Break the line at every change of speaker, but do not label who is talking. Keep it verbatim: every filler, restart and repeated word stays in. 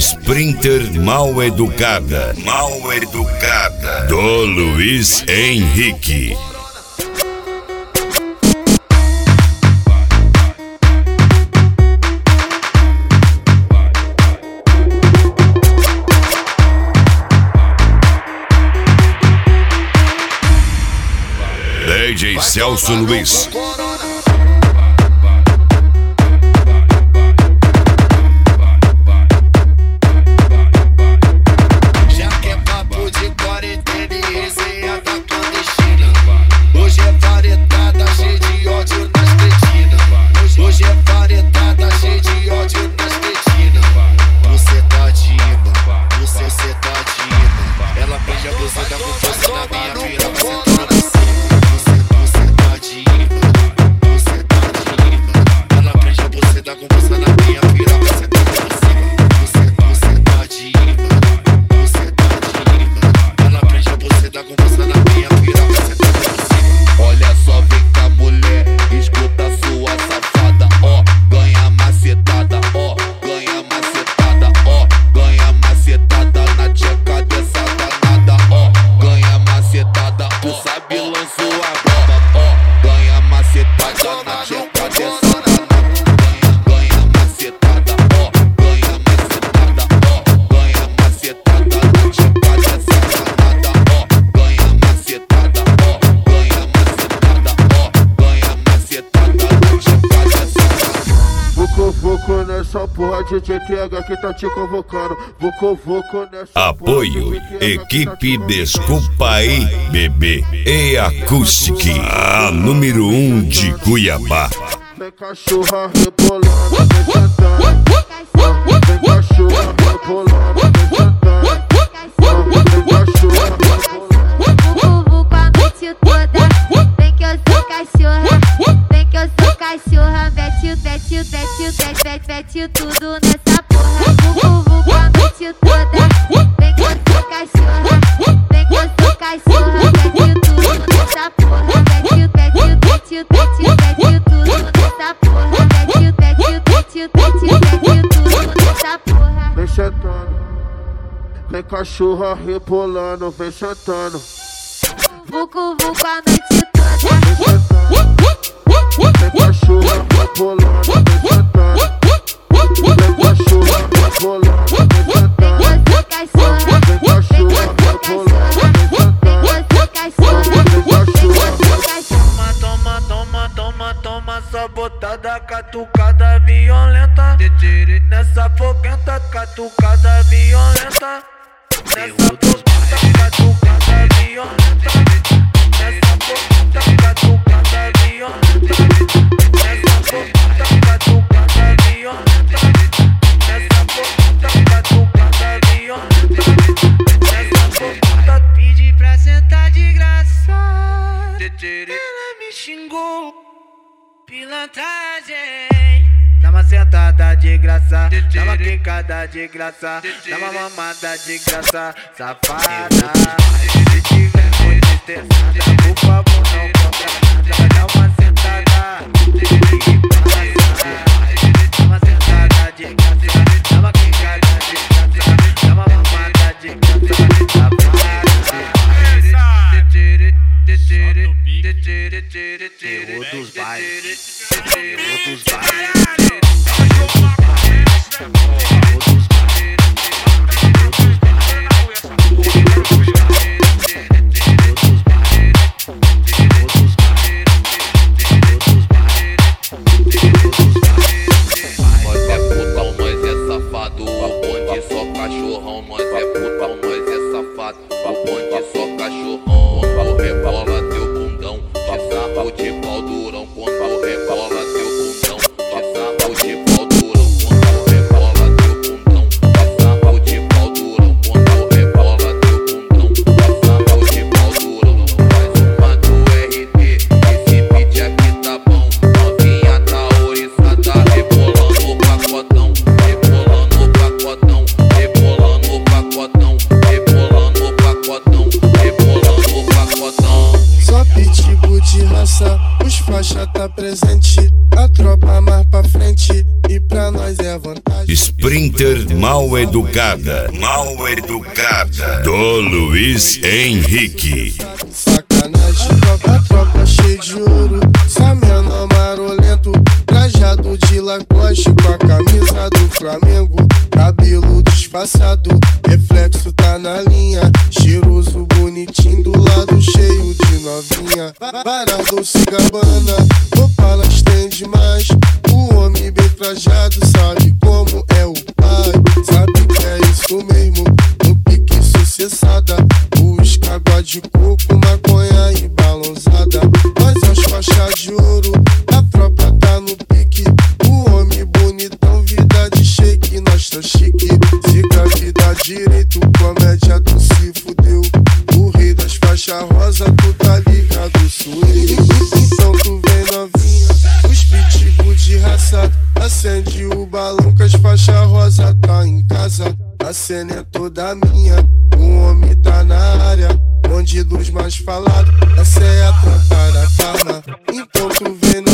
Sprinter Mal Educada. Mal Educada. Do Luiz Henrique. D J Celso Luiz.
Já que é papo de quarentena e resenha da clandestina, hoje é varetada cheia de ódio nas cretinas. Hoje é varetada cheia de ódio nas cretinas. Você tá de imã, você cê tá de imã. Ela prende a blusa com força na minha vira, você tá na cima.
Nessa porra, D J T H que tá te convocando. Voco, voco nessa
Apoio, equipe Desculpa aí, bebê. E Acoustic, a número um de Cuiabá.
Vem cachorra rebolando, vem sentando. Vem cachorra rebolando, vem sentando. Vem cachorra rebolando.
Vucu com a noite toda. Vem que eu sou cachorra. Vem que eu sou cachorra. Mete, mete, mete, mete, mete, mete tudo nessa porra. Vucu com a noite toda. Vem que eu sou cachorra. Vem que eu sou cachorra. Mete tudo nessa porra. Mete, mete, mete, mete, mete tudo nessa porra. Mete, mete, mete, mete, mete tudo nessa porra.
Vem sentando. Vem cachorra rebolando, vem sentando.
Vucu, vucu a noite toda.
Vem cachorra rebolando, vem sentando. Vem cachorra rebolando, vem sentando.
Vem que eu sou cachorra.
Vem cachorra rebolando, vem sentando. Vem cachorra.
Toma, toma, toma, toma, sabotada, catucada violenta. Nessa foguenta, catucada violenta. Nessa foguenta, catucada violenta. Nessa foguenta, catucada violenta. Nessa foguenta, catucada violenta. Nessa foguenta, catucada violenta. Nessa foguenta, pedi pra sentar de graça. Ela me xingou, pilantragem. Dá uma sentada de graça, dá uma quicada de graça, dá uma mamada de graça, safada. Se tiver muito estressada, por favor não compra nada. Dá uma sentada de graça, dá uma sentada de graça, dá uma quicada de graça, dá uma mamada de graça, safada. Terror dos bailes, terror dos bailes.
Nós é putão, nós é safado. O bonde só cachorrão. Nós é putão, nós é safado. O bonde só cachorrão. Quando rebola teu bundão, te sarro de pau durão. Quando rebola teu bundão, te sarro de pau durão. Quando rebola teu bundão, te sarro de pau durão. Quando rebola teu bundão, te sarro de pau durão. Faz uma do R T, esse beat aqui tá bom. Novinha tá oriçada, rebolando o pacotão, rebolando o pacotão, rebolando o pacotão, rebolando o pacotão, rebolando o pacotão.
Só pitbull de raça, os faixa tá presente. A tropa mais pra frente e pra nós é vantagem.
Sprinter mal educada, mal educada, do Luiz Henrique.
Sacanagem, tropa, tropa cheia de ouro, essa menor marolento, trajado de Lacoste com a camisa do Flamengo, cabelo disfarçado, reflexo tá na linha, cheiroso, bonitinho, do lado cheio de novinha. Varado se Gabbana, roupa ela estende mais, o homem bem trajado sabe como é o pai, sabe que é isso mesmo, no pique sucessada, os água de coco, maconha e balãozada, mas as faixas de ouro, a tropa tá no pique, o homem bonitão, vida de shake, nós tá chique, zica vida direito, comédia tu se fudeu, o rei das faixas rosa, tu tá ligado, suei. Então tu vem novinha, os pitbull de raça, acende o balão que as faixas rosa tá em casa, a cena é toda minha, o homem tá na área, onde luz mais falado, essa é a tropa da karma. Então tu vem